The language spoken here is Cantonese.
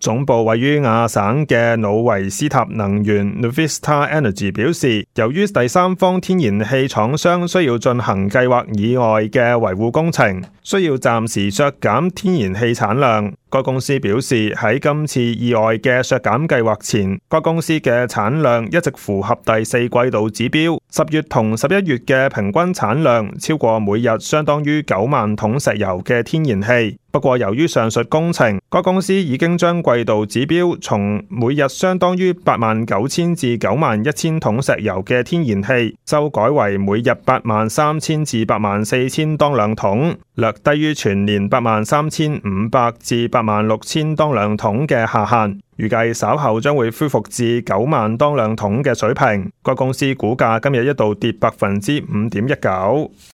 總部位於亞省嘅努維斯塔能源 Nuvista Energy 表示，由於第三方天然氣廠商需要進行計劃以外嘅維護工程，需要暫時削減天然氣產量。該公司表示，喺今次意外嘅削減計劃前，該公司嘅產量一直符合第四季度指標。10月同11月嘅平均產量超過每日相當於9萬桶石油嘅天然氣。不過由於上述工程，該公司已經將季度指標從每日相當於89000至91000桶石油嘅天然氣修改為每日83000至84000當兩桶，略低於全年83500至86000當兩桶嘅下限。預計稍後將會恢復至9萬當兩桶嘅水平。該公司股價今日一度跌5.19%。